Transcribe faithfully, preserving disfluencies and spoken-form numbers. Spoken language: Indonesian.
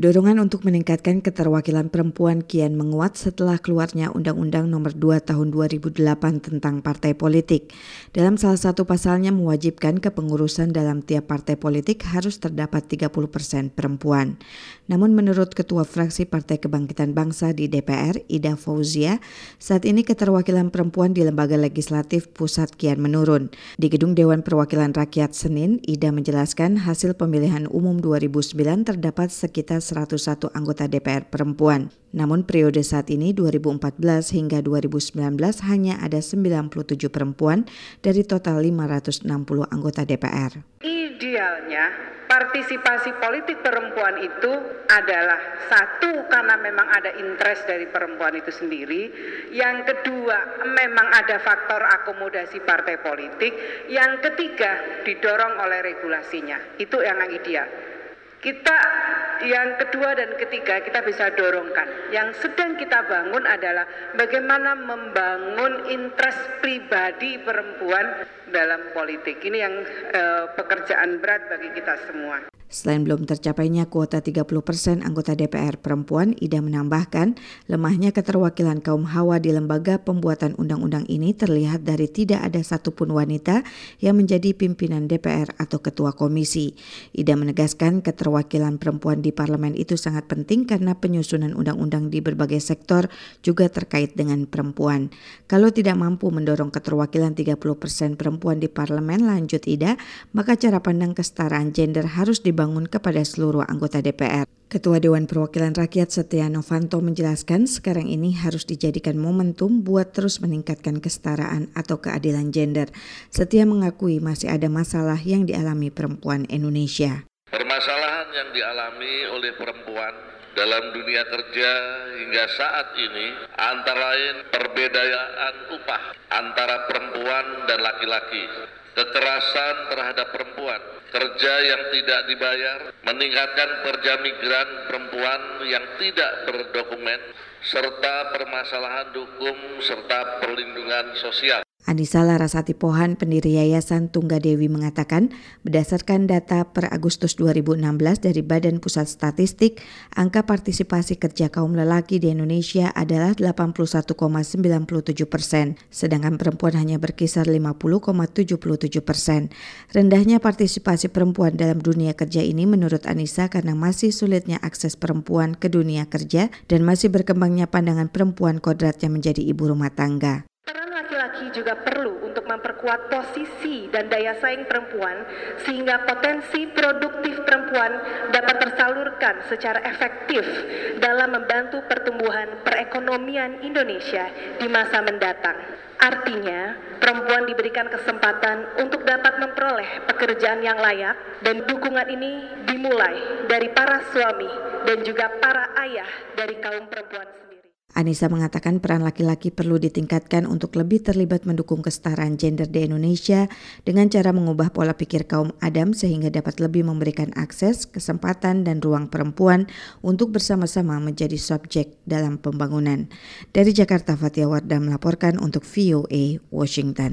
Dorongan untuk meningkatkan keterwakilan perempuan kian menguat setelah keluarnya Undang-Undang Nomor dua Tahun dua ribu delapan tentang partai politik. Dalam salah satu pasalnya mewajibkan kepengurusan dalam tiap partai politik harus terdapat tiga puluh persen perempuan. Namun menurut Ketua Fraksi Partai Kebangkitan Bangsa di D P R, Ida Fauzia, saat ini keterwakilan perempuan di lembaga legislatif pusat kian menurun. Di Gedung Dewan Perwakilan Rakyat Senin, Ida menjelaskan hasil pemilihan umum dua ribu sembilan terdapat sekitar seratus satu anggota D P R perempuan. Namun periode saat ini dua ribu empat belas hingga dua ribu sembilan belas hanya ada sembilan puluh tujuh perempuan dari total lima ratus enam puluh anggota D P R. Idealnya partisipasi politik perempuan itu adalah satu, karena memang ada interest dari perempuan itu sendiri. Yang kedua, memang ada faktor akomodasi partai politik. Yang ketiga, didorong oleh regulasinya. Itu yang ideal. Kita yang kedua dan ketiga kita bisa dorongkan. Yang sedang kita bangun adalah bagaimana membangun interest pribadi perempuan dalam politik. Ini yang eh, pekerjaan berat bagi kita semua. Selain belum tercapainya kuota tiga puluh persen anggota D P R perempuan, Ida menambahkan lemahnya keterwakilan kaum Hawa di lembaga pembuatan undang-undang ini terlihat dari tidak ada satupun wanita yang menjadi pimpinan D P R atau ketua komisi. Ida menegaskan keterwakilan perempuan di parlemen itu sangat penting karena penyusunan undang-undang di berbagai sektor juga terkait dengan perempuan. Kalau tidak mampu mendorong keterwakilan tiga puluh persen perempuan di parlemen, lanjut Ida, maka cara pandang kesetaraan gender harus dibangun bangun kepada seluruh anggota D P R. Ketua Dewan Perwakilan Rakyat Setia Novanto menjelaskan sekarang ini harus dijadikan momentum buat terus meningkatkan kesetaraan atau keadilan gender. Setia mengakui masih ada masalah yang dialami perempuan Indonesia. Permasalahan yang dialami oleh perempuan dalam dunia kerja hingga saat ini antara lain perbedaan upah antara perempuan dan laki-laki, kekerasan terhadap perempuan, kerja yang tidak dibayar, meningkatkan pekerja migran perempuan yang tidak berdokumen, serta permasalahan hukum serta perlindungan sosial. Anissa Larasati Pohan, pendiri Yayasan Tunggadewi mengatakan, berdasarkan data per Agustus dua ribu enam belas dari Badan Pusat Statistik, angka partisipasi kerja kaum lelaki di Indonesia adalah delapan puluh satu koma sembilan tujuh persen, sedangkan perempuan hanya berkisar lima puluh koma tujuh tujuh persen. Rendahnya partisipasi perempuan dalam dunia kerja ini menurut Anissa karena masih sulitnya akses perempuan ke dunia kerja dan masih berkembangnya pandangan perempuan kodratnya menjadi ibu rumah tangga. Laki-laki juga perlu untuk memperkuat posisi dan daya saing perempuan sehingga potensi produktif perempuan dapat tersalurkan secara efektif dalam membantu pertumbuhan perekonomian Indonesia di masa mendatang. Artinya, perempuan diberikan kesempatan untuk dapat memperoleh pekerjaan yang layak dan dukungan ini dimulai dari para suami dan juga para ayah dari kaum perempuan sendiri. Anissa mengatakan peran laki-laki perlu ditingkatkan untuk lebih terlibat mendukung kesetaraan gender di Indonesia dengan cara mengubah pola pikir kaum Adam sehingga dapat lebih memberikan akses, kesempatan, dan ruang perempuan untuk bersama-sama menjadi subjek dalam pembangunan. Dari Jakarta, Fatia Wardah melaporkan untuk V O A Washington.